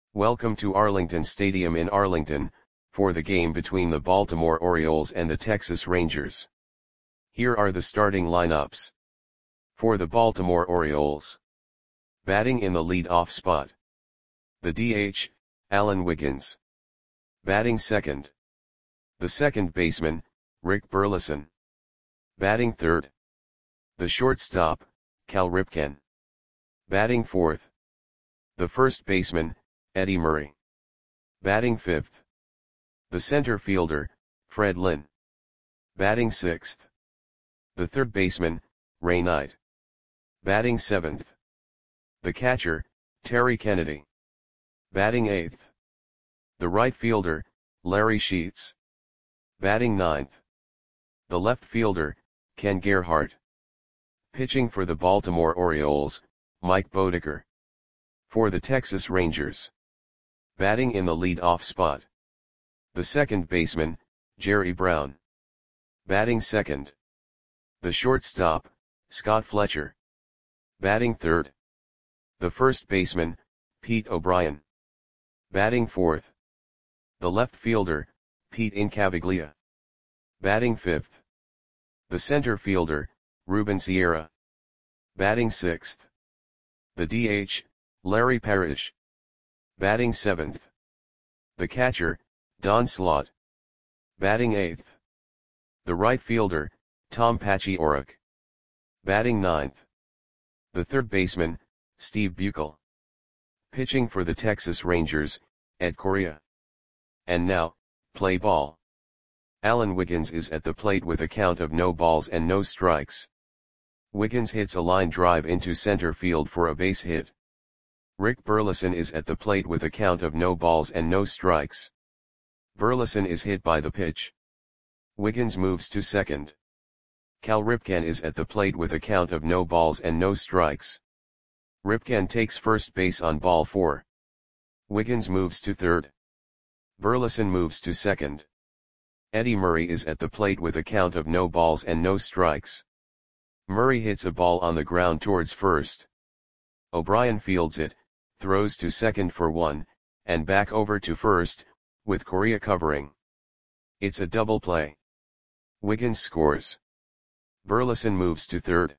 Welcome to Arlington Stadium in Arlington, for the game between the Baltimore Orioles and the Texas Rangers. Here are the starting lineups. For the Baltimore Orioles. Batting in the lead-off spot. The DH, Alan Wiggins. Batting second. The second baseman, Rick Burleson. Batting third. The shortstop, Cal Ripken. Batting fourth. The first baseman, Eddie Murray. Batting fifth. The center fielder, Fred Lynn. Batting sixth. The third baseman, Ray Knight. Batting seventh. The catcher, Terry Kennedy. Batting eighth. The right fielder, Larry Sheets. Batting ninth. The left fielder, Ken Gerhart. Pitching for the Baltimore Orioles, Mike Boddicker. For the Texas Rangers. Batting in the lead-off spot. The second baseman, Jerry Brown. Batting second. The shortstop, Scott Fletcher. Batting third. The first baseman, Pete O'Brien. Batting fourth. The left fielder, Pete Incaviglia. Batting fifth. The center fielder, Ruben Sierra. Batting sixth. The DH, Larry Parrish. Batting seventh. The catcher, Don Slaught. Batting eighth. The right fielder, Tom Paciorek. Batting ninth. The third baseman, Steve Buechel. Pitching for the Texas Rangers, Ed Correa. And now, play ball. Alan Wiggins is at the plate with a count of no balls and no strikes. Wiggins hits a line drive into center field for a base hit. Rick Burleson is at the plate with a count of no balls and no strikes. Burleson is hit by the pitch. Wiggins moves to second. Cal Ripken is at the plate with a count of no balls and no strikes. Ripken takes first base on ball 4. Wiggins moves to third. Burleson moves to second. Eddie Murray is at the plate with a count of no balls and no strikes. Murray hits a ball on the ground towards first. O'Brien fields it, throws to second for 1, and back over to first, with Correa covering. It's a double play. Wiggins scores. Burleson moves to third.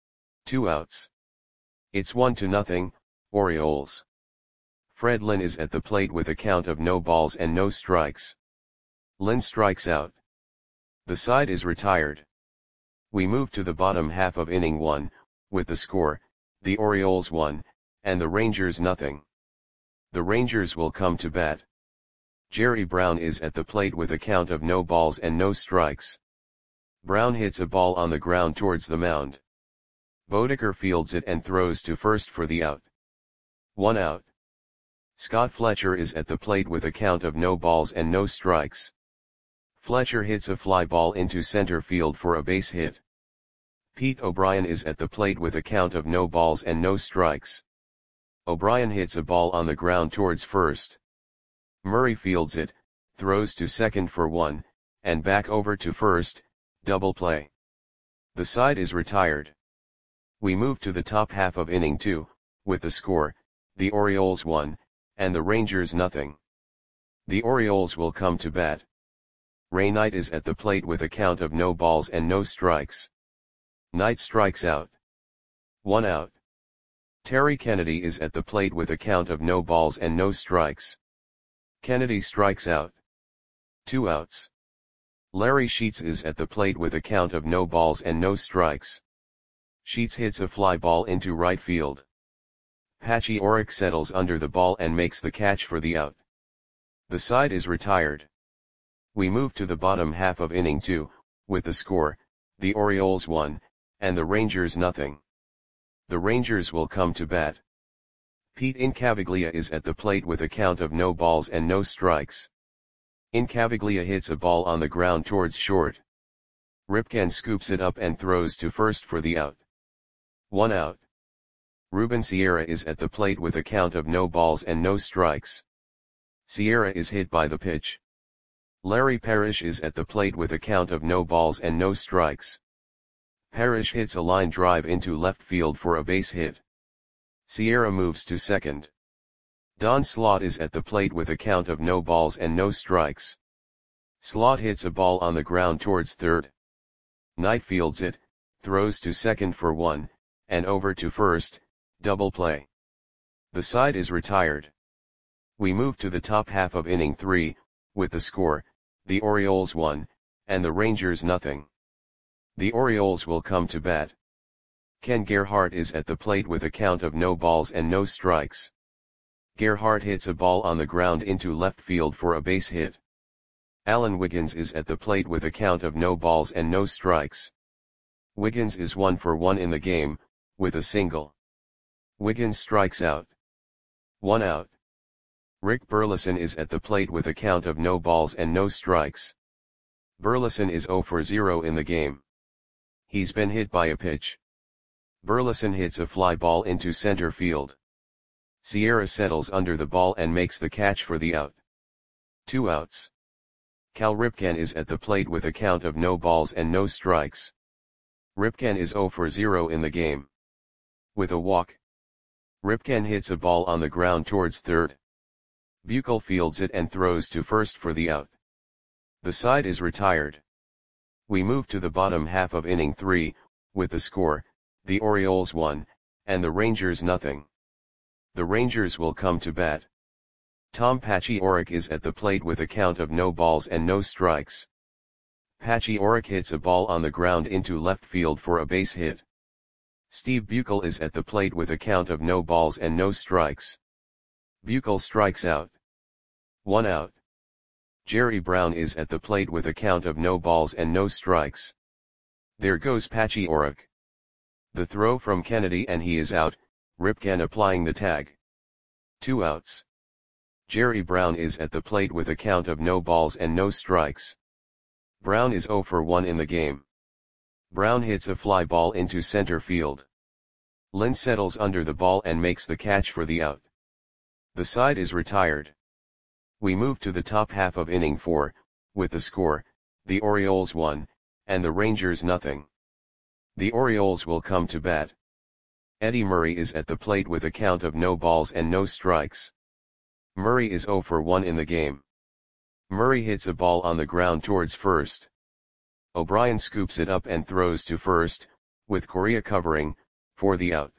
2 outs. It's 1-0, Orioles. Fred Lynn is at the plate with a count of no balls and no strikes. Lynn strikes out. The side is retired. We move to the bottom half of inning 1, with the score, the Orioles 1, and the Rangers 0. The Rangers will come to bat. Jerry Brown is at the plate with a count of no balls and no strikes. Brown hits a ball on the ground towards the mound. Boddicker fields it and throws to first for the out. 1 out. Scott Fletcher is at the plate with a count of no balls and no strikes. Fletcher hits a fly ball into center field for a base hit. Pete O'Brien is at the plate with a count of no balls and no strikes. O'Brien hits a ball on the ground towards first. Murray fields it, throws to second for 1, and back over to first, double play. The side is retired. We move to the top half of inning 2, with the score, the Orioles 1, and the Rangers 0. The Orioles will come to bat. Ray Knight is at the plate with a count of no balls and no strikes. Knight strikes out. 1 out. Terry Kennedy is at the plate with a count of no balls and no strikes. Kennedy strikes out. 2 outs. Larry Sheets is at the plate with a count of no balls and no strikes. Sheets hits a fly ball into right field. Paciorek settles under the ball and makes the catch for the out. The side is retired. We move to the bottom half of inning 2, with the score, the Orioles 1, and the Rangers 0. The Rangers will come to bat. Pete Incaviglia is at the plate with a count of no balls and no strikes. Incaviglia hits a ball on the ground towards short. Ripken scoops it up and throws to first for the out. 1 out. Ruben Sierra is at the plate with a count of no balls and no strikes. Sierra is hit by the pitch. Larry Parrish is at the plate with a count of no balls and no strikes. Parrish hits a line drive into left field for a base hit. Sierra moves to second. Don Slot is at the plate with a count of no balls and no strikes. Slot hits a ball on the ground towards third. Knight fields it, throws to second for one, and over to first, double play. The side is retired. We move to the top half of inning 3, with the score, the Orioles 1, and the Rangers nothing. The Orioles will come to bat. Ken Gerhart is at the plate with a count of no balls and no strikes. Gerhart hits a ball on the ground into left field for a base hit. Alan Wiggins is at the plate with a count of no balls and no strikes. Wiggins is 1 for 1 in the game, with a single. Wiggins strikes out. 1 out. Rick Burleson is at the plate with a count of no balls and no strikes. Burleson is 0 for 0 in the game. He's been hit by a pitch. Burleson hits a fly ball into center field. Sierra settles under the ball and makes the catch for the out. 2 outs. Cal Ripken is at the plate with a count of no balls and no strikes. Ripken is 0 for 0 in the game. With a walk. Ripken hits a ball on the ground towards third. Buechel fields it and throws to first for the out. The side is retired. We move to the bottom half of inning 3, with the score, the Orioles 1, and the Rangers nothing. The Rangers will come to bat. Tom Paciorek is at the plate with a count of no balls and no strikes. Paciorek hits a ball on the ground into left field for a base hit. Steve Buechel is at the plate with a count of no balls and no strikes. Buechel strikes out. 1 out. Jerry Brown is at the plate with a count of no balls and no strikes. There goes Paciorek. The throw from Kennedy and he is out, Ripken applying the tag. 2 outs. Jerry Brown is at the plate with a count of no balls and no strikes. Brown is 0 for 1 in the game. Brown hits a fly ball into center field. Lynn settles under the ball and makes the catch for the out. The side is retired. We move to the top half of inning 4, with the score, the Orioles 1, and the Rangers nothing. The Orioles will come to bat. Eddie Murray is at the plate with a count of no balls and no strikes. Murray is 0 for 1 in the game. Murray hits a ball on the ground towards first. O'Brien scoops it up and throws to first, with Correa covering, for the out.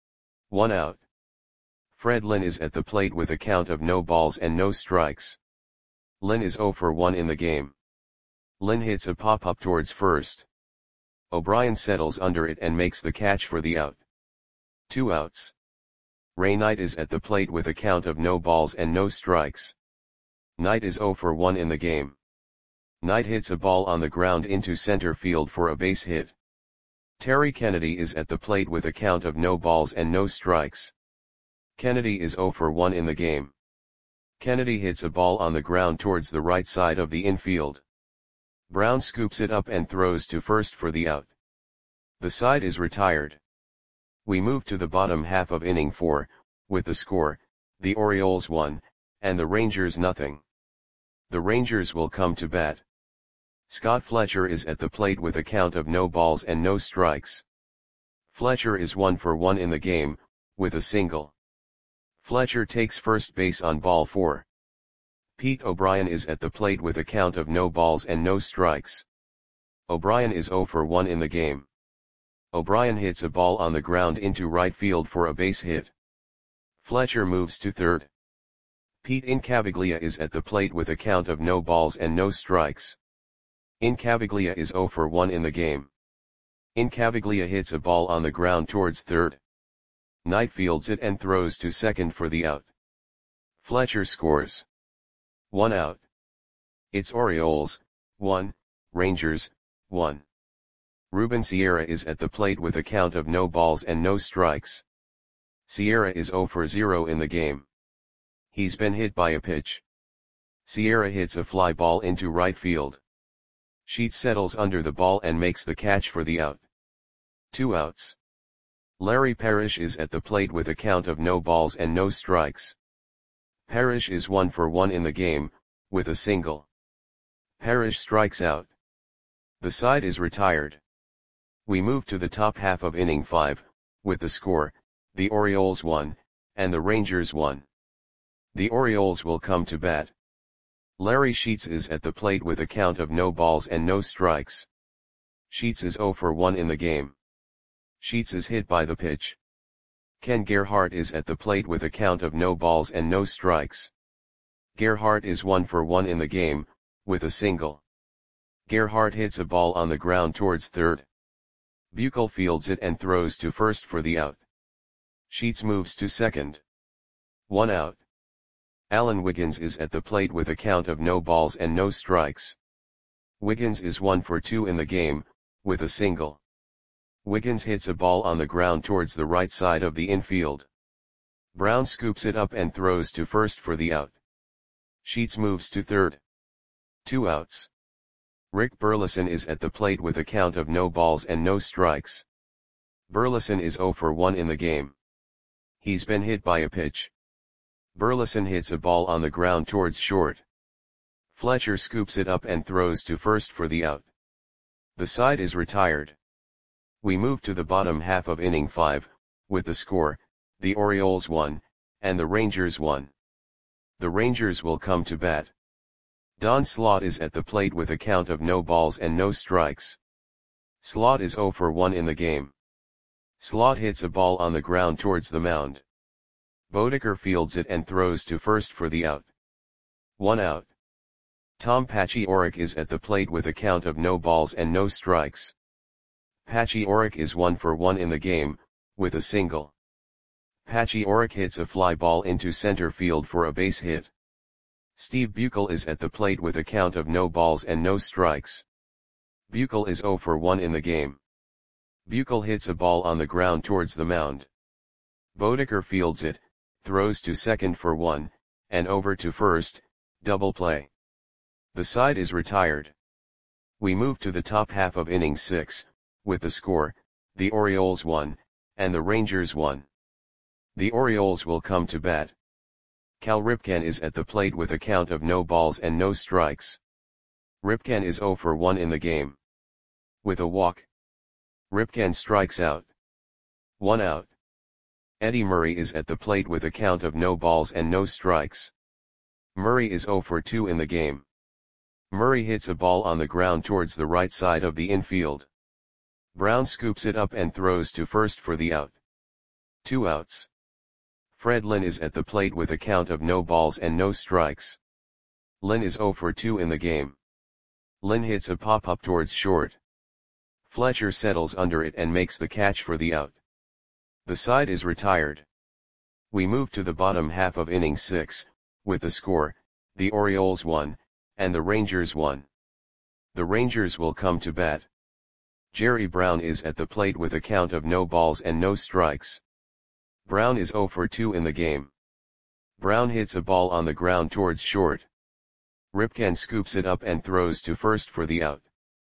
1 out. Fred Lynn is at the plate with a count of no balls and no strikes. Lynn is 0 for 1 in the game. Lynn hits a pop-up towards first. O'Brien settles under it and makes the catch for the out. 2 outs. Ray Knight is at the plate with a count of no balls and no strikes. Knight is 0 for 1 in the game. Knight hits a ball on the ground into center field for a base hit. Terry Kennedy is at the plate with a count of no balls and no strikes. Kennedy is 0 for 1 in the game. Kennedy hits a ball on the ground towards the right side of the infield. Brown scoops it up and throws to first for the out. The side is retired. We move to the bottom half of inning 4, with the score, the Orioles 1, and the Rangers nothing. The Rangers will come to bat. Scott Fletcher is at the plate with a count of no balls and no strikes. Fletcher is 1 for 1 in the game, with a single. Fletcher takes first base on ball 4. Pete O'Brien is at the plate with a count of no balls and no strikes. O'Brien is 0 for 1 in the game. O'Brien hits a ball on the ground into right field for a base hit. Fletcher moves to third. Pete Incaviglia is at the plate with a count of no balls and no strikes. Incaviglia is 0 for 1 in the game. Incaviglia hits a ball on the ground towards third. Knight fields it and throws to second for the out. Fletcher scores. 1 out. It's Orioles, 1, Rangers, 1. Ruben Sierra is at the plate with a count of no balls and no strikes. Sierra is 0 for 0 in the game. He's been hit by a pitch. Sierra hits a fly ball into right field. Sheets settles under the ball and makes the catch for the out. 2 outs. Larry Parrish is at the plate with a count of no balls and no strikes. Parrish is 1 for 1 in the game, with a single. Parrish strikes out. The side is retired. We move to the top half of inning 5, with the score, the Orioles 1, and the Rangers 1. The Orioles will come to bat. Larry Sheets is at the plate with a count of no balls and no strikes. Sheets is 0 for 1 in the game. Sheets is hit by the pitch. Ken Gerhart is at the plate with a count of no balls and no strikes. Gerhart is 1 for 1 in the game, with a single. Gerhart hits a ball on the ground towards third. Buechel fields it and throws to first for the out. Sheets moves to second. 1 out. Alan Wiggins is at the plate with a count of no balls and no strikes. Wiggins is 1 for 2 in the game, with a single. Wiggins hits a ball on the ground towards the right side of the infield. Brown scoops it up and throws to first for the out. Sheets moves to third. 2 outs. Rick Burleson is at the plate with a count of no balls and no strikes. Burleson is 0 for 1 in the game. He's been hit by a pitch. Burleson hits a ball on the ground towards short. Fletcher scoops it up and throws to first for the out. The side is retired. We move to the bottom half of inning 5, with the score, the Orioles 1, and the Rangers 1. The Rangers will come to bat. Don Slaught is at the plate with a count of no balls and no strikes. Slaught is 0 for 1 in the game. Slaught hits a ball on the ground towards the mound. Bodeker fields it and throws to first for the out. 1 out. Tom Paciorek is at the plate with a count of no balls and no strikes. Paciorek is 1 for 1 in the game, with a single. Paciorek hits a fly ball into center field for a base hit. Steve Buechel is at the plate with a count of no balls and no strikes. Buechel is 0 for 1 in the game. Buechel hits a ball on the ground towards the mound. Bodeker fields it, throws to second for 1, and over to first, double play. The side is retired. We move to the top half of inning 6, with the score, the Orioles 1, and the Rangers 1. The Orioles will come to bat. Cal Ripken is at the plate with a count of no balls and no strikes. Ripken is 0 for 1 in the game. With a walk. Ripken strikes out. 1 out. Eddie Murray is at the plate with a count of no balls and no strikes. Murray is 0 for 2 in the game. Murray hits a ball on the ground towards the right side of the infield. Brown scoops it up and throws to first for the out. 2 outs. Fred Lynn is at the plate with a count of no balls and no strikes. Lynn is 0 for 2 in the game. Lynn hits a pop-up towards short. Fletcher settles under it and makes the catch for the out. The side is retired. We move to the bottom half of inning 6, with the score, the Orioles 1, and the Rangers 1. The Rangers will come to bat. Jerry Brown is at the plate with a count of no balls and no strikes. Brown is 0 for 2 in the game. Brown hits a ball on the ground towards short. Ripken scoops it up and throws to first for the out.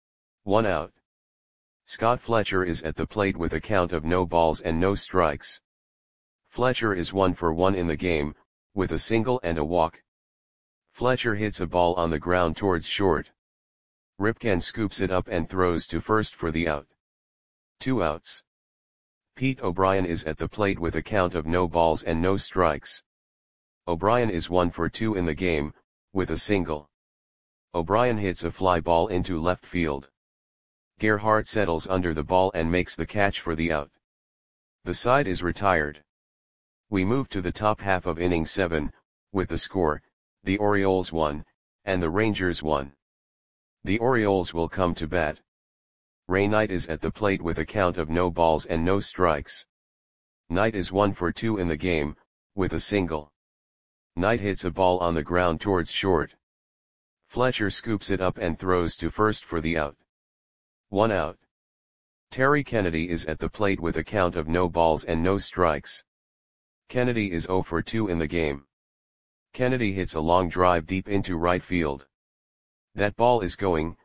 1 out. Scott Fletcher is at the plate with a count of no balls and no strikes. Fletcher is 1 for 1 in the game, with a single and a walk. Fletcher hits a ball on the ground towards short. Ripken scoops it up and throws to first for the out. 2 outs. Pete O'Brien is at the plate with a count of no balls and no strikes. O'Brien is 1 for 2 in the game, with a single. O'Brien hits a fly ball into left field. Gerhart settles under the ball and makes the catch for the out. The side is retired. We move to the top half of inning 7, with the score, the Orioles 1, and the Rangers 1. The Orioles will come to bat. Ray Knight is at the plate with a count of no balls and no strikes. Knight is 1 for 2 in the game, with a single. Knight hits a ball on the ground towards short. Fletcher scoops it up and throws to first for the out. 1 out. Terry Kennedy is at the plate with a count of no balls and no strikes. Kennedy is 0 for 2 in the game. Kennedy hits a long drive deep into right field. That ball is gone.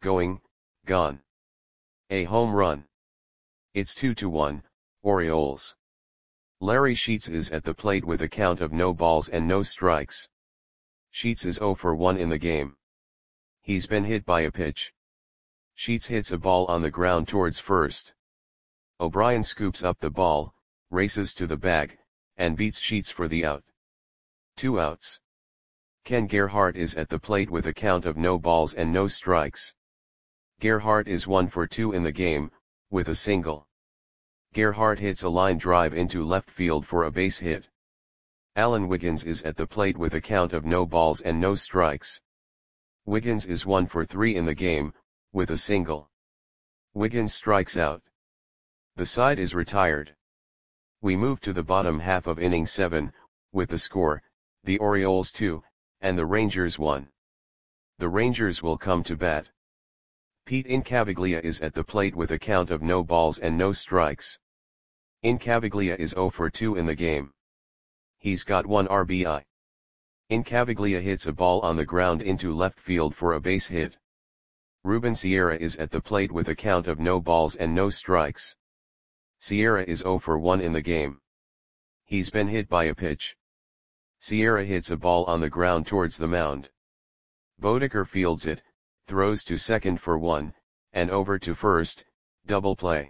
A home run. It's 2-1, Orioles. Larry Sheets is at the plate with a count of no balls and no strikes. Sheets is 0 for 1 in the game. He's been hit by a pitch. Sheets hits a ball on the ground towards first. O'Brien scoops up the ball, races to the bag, and beats Sheets for the out. 2 outs. Ken Gerhart is at the plate with a count of no balls and no strikes. Gerhart is 1 for 2 in the game, with a single. Gerhart hits a line drive into left field for a base hit. Alan Wiggins is at the plate with a count of no balls and no strikes. Wiggins is 1 for 3 in the game, with a single. Wiggins strikes out. The side is retired. We move to the bottom half of inning 7, with the score, the Orioles 2, and the Rangers 1. The Rangers will come to bat. Pete Incaviglia is at the plate with a count of no balls and no strikes. Incaviglia is 0 for 2 in the game. He's got 1 RBI. Incaviglia hits a ball on the ground into left field for a base hit. Ruben Sierra is at the plate with a count of no balls and no strikes. Sierra is 0 for 1 in the game. He's been hit by a pitch. Sierra hits a ball on the ground towards the mound. Bodeker fields it, throws to second for 1, and over to first, double play.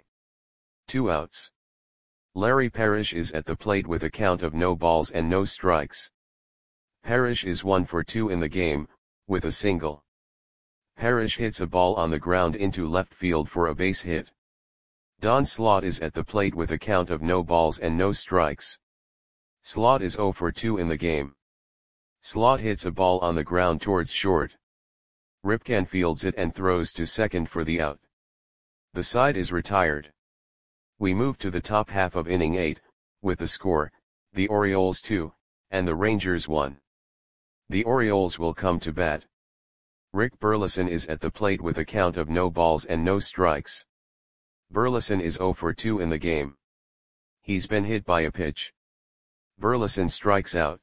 2 outs. Larry Parrish is at the plate with a count of no balls and no strikes. Parrish is 1 for 2 in the game, with a single. Parrish hits a ball on the ground into left field for a base hit. Don Slaught is at the plate with a count of no balls and no strikes. Slaught is 0 for 2 in the game. Slaught hits a ball on the ground towards short. Ripken fields it and throws to second for the out. The side is retired. We move to the top half of inning 8, with the score, the Orioles 2, and the Rangers 1. The Orioles will come to bat. Rick Burleson is at the plate with a count of no balls and no strikes. Burleson is 0 for 2 in the game. He's been hit by a pitch. Burleson strikes out.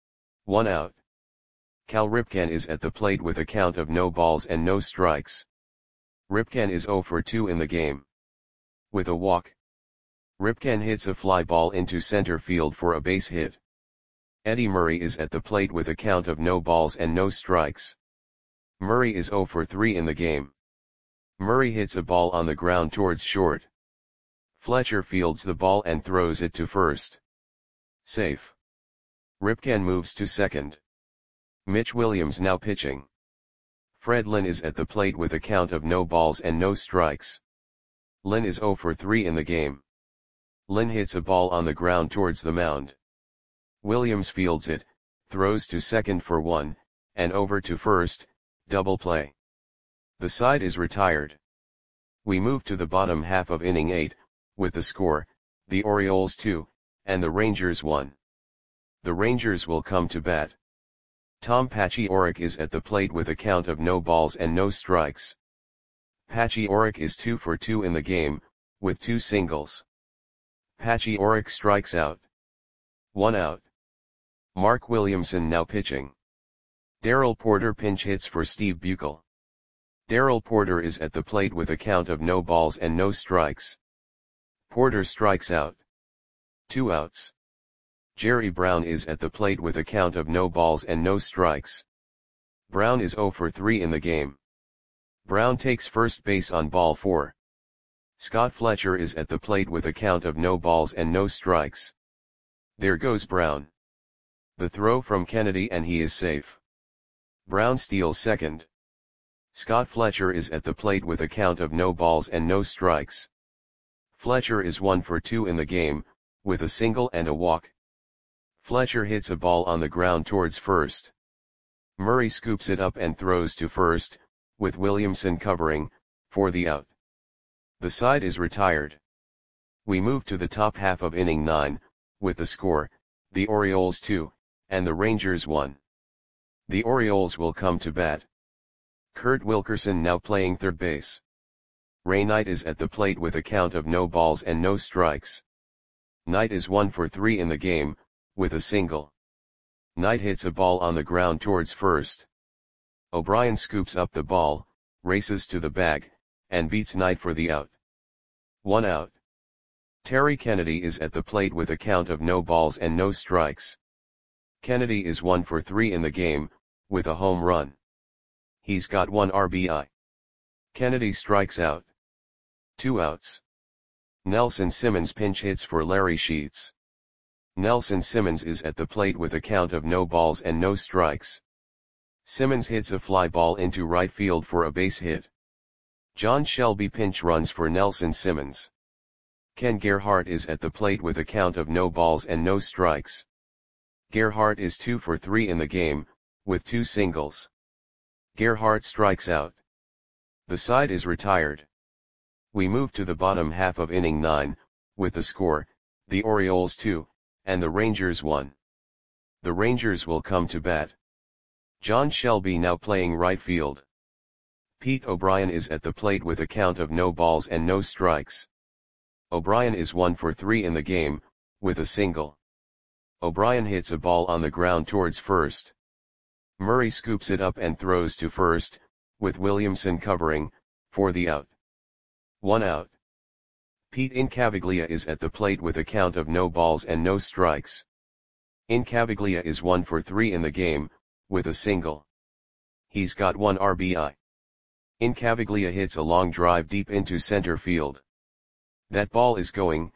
1 out. Cal Ripken is at the plate with a count of no balls and no strikes. Ripken is 0 for 2 in the game. With a walk. Ripken hits a fly ball into center field for a base hit. Eddie Murray is at the plate with a count of no balls and no strikes. Murray is 0 for 3 in the game. Murray hits a ball on the ground towards short. Fletcher fields the ball and throws it to first. Safe. Ripken moves to second. Mitch Williams now pitching. Fred Lynn is at the plate with a count of no balls and no strikes. Lynn is 0 for 3 in the game. Lynn hits a ball on the ground towards the mound. Williams fields it, throws to second for 1, and over to first, double play. The side is retired. We move to the bottom half of inning 8, with the score, the Orioles 2, and the Rangers 1. The Rangers will come to bat. Tom Paciorek is at the plate with a count of no balls and no strikes. Paciorek is 2 for 2 in the game, with 2 singles. Paciorek strikes out. 1 out. Mark Williamson now pitching. Darrell Porter pinch hits for Steve Buechel. Darrell Porter is at the plate with a count of no balls and no strikes. Porter strikes out. 2 outs. Jerry Brown is at the plate with a count of no balls and no strikes. Brown is 0 for 3 in the game. Brown takes first base on ball 4. Scott Fletcher is at the plate with a count of no balls and no strikes. There goes Brown. The throw from Kennedy and he is safe. Brown steals second. Scott Fletcher is at the plate with a count of no balls and no strikes. Fletcher is 1 for 2 in the game, with a single and a walk. Fletcher hits a ball on the ground towards first. Murray scoops it up and throws to first, with Williamson covering, for the out. The side is retired. We move to the top half of inning 9, with the score, the Orioles 2, and the Rangers 1. The Orioles will come to bat. Kurt Wilkerson now playing third base. Ray Knight is at the plate with a count of no balls and no strikes. Knight is 1 for 3 in the game, with a single. Knight hits a ball on the ground towards first. O'Brien scoops up the ball, races to the bag, and beats Knight for the out. 1 out. Terry Kennedy is at the plate with a count of no balls and no strikes. Kennedy is 1 for 3 in the game, with a home run. He's got 1 RBI. Kennedy strikes out. 2 outs. Nelson Simmons pinch hits for Larry Sheets. Nelson Simmons is at the plate with a count of no balls and no strikes. Simmons hits a fly ball into right field for a base hit. John Shelby pinch runs for Nelson Simmons. Ken Gerhart is at the plate with a count of no balls and no strikes. Gerhart is 2 for 3 in the game, with 2 singles. Gerhart strikes out. The side is retired. We move to the bottom half of inning 9, with the score, the Orioles 2, and the Rangers 1. The Rangers will come to bat. John Shelby now playing right field. Pete O'Brien is at the plate with a count of no balls and no strikes. O'Brien is 1 for 3 in the game, with a single. O'Brien hits a ball on the ground towards first. Murray scoops it up and throws to first, with Williamson covering, for the out. 1 out. Pete Incaviglia is at the plate with a count of no balls and no strikes. Incaviglia is 1 for 3 in the game, with a single. He's got 1 RBI. Incaviglia hits a long drive deep into center field. That ball is going,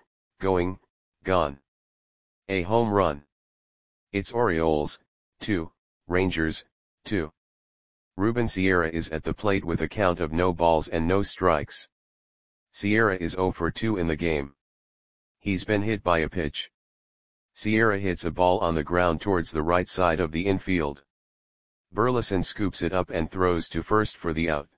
gone. A home run. It's Orioles, 2, Rangers, 2. Ruben Sierra is at the plate with a count of no balls and no strikes. Sierra is 0 for 2 in the game. He's been hit by a pitch. Sierra hits a ball on the ground towards the right side of the infield. Burleson scoops it up and throws to first for the out.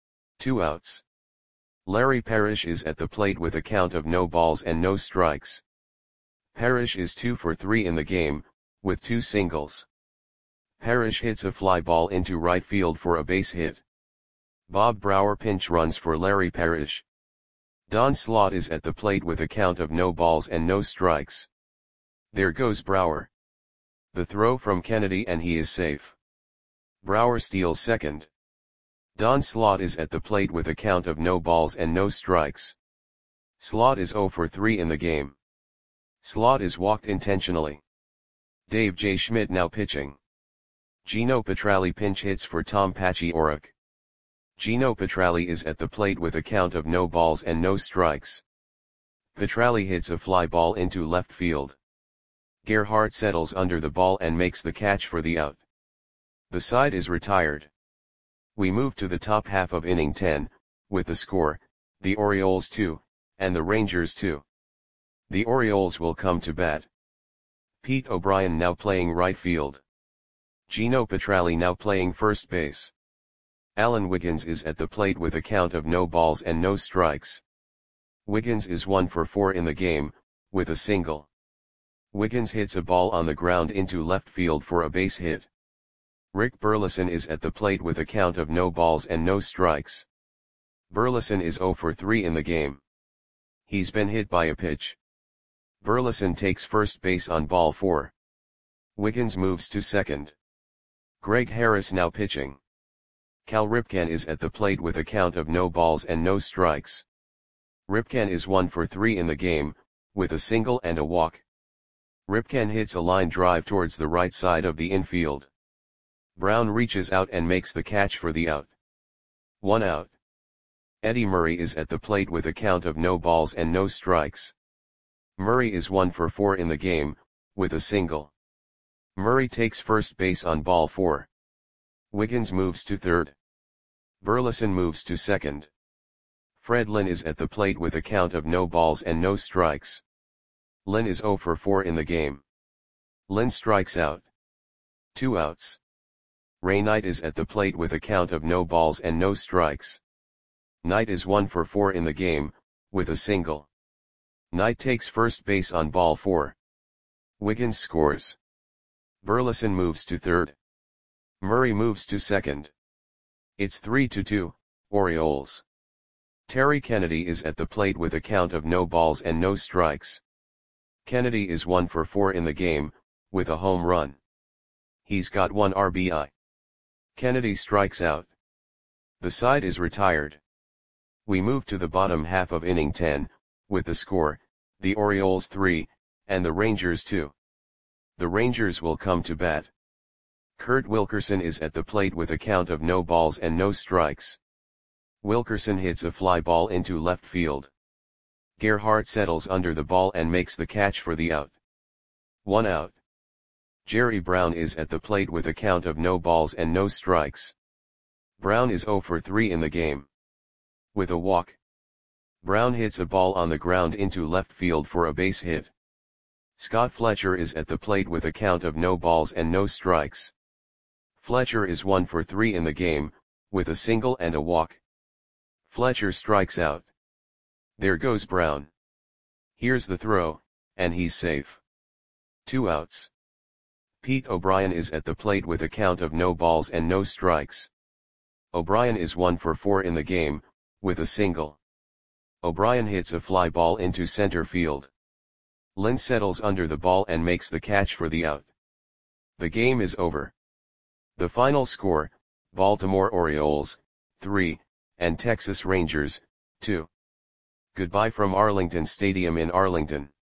2 outs. Larry Parrish is at the plate with a count of no balls and no strikes. Parrish is 2 for 3 in the game, with 2 singles. Parrish hits a fly ball into right field for a base hit. Bob Brower pinch runs for Larry Parrish. Don Slaught is at the plate with a count of no balls and no strikes. There goes Brower. The throw from Kennedy and he is safe. Brower steals second. Don Slaught is at the plate with a count of no balls and no strikes. Slaught is 0 for 3 in the game. Slaught is walked intentionally. Dave J. Schmidt now pitching. Gino Petralli pinch hits for Tom Paciorek. Gino Petralli is at the plate with a count of no balls and no strikes. Petralli hits a fly ball into left field. Gerhart settles under the ball and makes the catch for the out. The side is retired. We move to the top half of inning 10, with the score, the Orioles 2, and the Rangers 2. The Orioles will come to bat. Pete O'Brien now playing right field. Gino Petralli now playing first base. Alan Wiggins is at the plate with a count of no balls and no strikes. Wiggins is 1 for 4 in the game, with a single. Wiggins hits a ball on the ground into left field for a base hit. Rick Burleson is at the plate with a count of no balls and no strikes. Burleson is 0 for 3 in the game. He's been hit by a pitch. Burleson takes first base on ball 4. Wiggins moves to second. Greg Harris now pitching. Cal Ripken is at the plate with a count of no balls and no strikes. Ripken is 1 for 3 in the game, with a single and a walk. Ripken hits a line drive towards the right side of the infield. Brown reaches out and makes the catch for the out. 1 out. Eddie Murray is at the plate with a count of no balls and no strikes. Murray is 1 for 4 in the game, with a single. Murray takes first base on ball 4. Wiggins moves to third. Burleson moves to second. Fred Lynn is at the plate with a count of no balls and no strikes. Lynn is 0 for 4 in the game. Lynn strikes out. 2 outs. Ray Knight is at the plate with a count of no balls and no strikes. Knight is 1 for 4 in the game, with a single. Knight takes first base on ball 4. Wiggins scores. Burleson moves to third. Murray moves to second. It's 3-2, Orioles. Terry Kennedy is at the plate with a count of no balls and no strikes. Kennedy is 1 for 4 in the game, with a home run. He's got 1 RBI. Kennedy strikes out. The side is retired. We move to the bottom half of inning 10, with the score, the Orioles 3, and the Rangers 2. The Rangers will come to bat. Kurt Wilkerson is at the plate with a count of no balls and no strikes. Wilkerson hits a fly ball into left field. Gerhart settles under the ball and makes the catch for the out. 1 out. Jerry Brown is at the plate with a count of no balls and no strikes. Brown is 0 for 3 in the game. With a walk, Brown hits a ball on the ground into left field for a base hit. Scott Fletcher is at the plate with a count of no balls and no strikes. Fletcher is 1 for 3 in the game, with a single and a walk. Fletcher strikes out. There goes Brown. Here's the throw, and he's safe. 2 outs. Pete O'Brien is at the plate with a count of no balls and no strikes. O'Brien is 1 for 4 in the game, with a single. O'Brien hits a fly ball into center field. Lynn settles under the ball and makes the catch for the out. The game is over. The final score, Baltimore Orioles, 3, and Texas Rangers, 2. Goodbye from Arlington Stadium in Arlington.